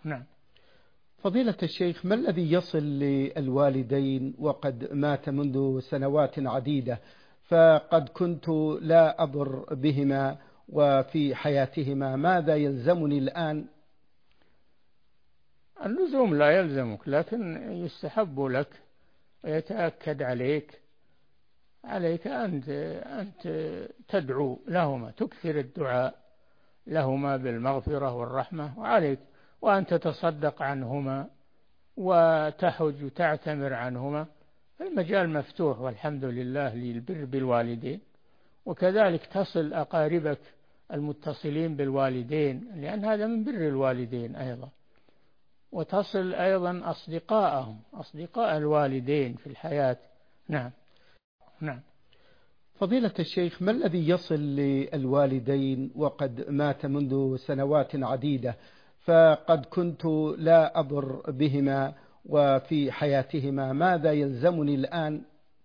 نعم. فضيلة الشيخ، ما الذي يصل للوالدين وقد مات منذ سنوات عديدة، فقد كنت لا أضر بهما وفي حياتهما، ماذا يلزمني الآن؟ اللزوم لا يلزمك، لكن يستحب لك ويتأكد عليك أن تدعو لهما، تكثر الدعاء لهما بالمغفرة والرحمة، وعليك وأن تتصدق عنهما وتحج وتعتمر عنهما. المجال مفتوح والحمد لله للبر بالوالدين، وكذلك تصل أقاربك المتصلين بالوالدين، لأن هذا من بر الوالدين أيضا، وتصل أيضا أصدقاء الوالدين في الحياة. نعم. نعم. فضيلة الشيخ، ما الذي يصل للوالدين وقد مات منذ سنوات عديدة، فقد كنت لا أضر بهما وفي حياتهما، ماذا يلزمني الآن؟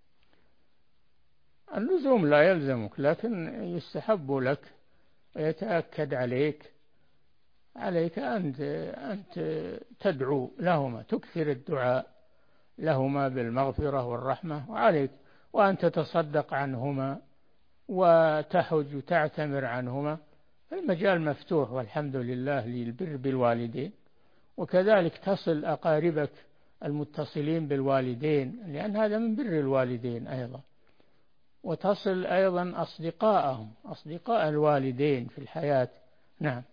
اللزوم لا يلزمك، لكن يستحب لك ويتأكد عليك أن تدعو لهما، تكثر الدعاء لهما بالمغفرة والرحمة، وعليك وأن تتصدق عنهما وتحج وتعتمر عنهما. المجال مفتوح والحمد لله للبر بالوالدين، وكذلك تصل أقاربك المتصلين بالوالدين، لأن هذا من بر الوالدين أيضا، وتصل أيضا أصدقاء الوالدين في الحياة. نعم.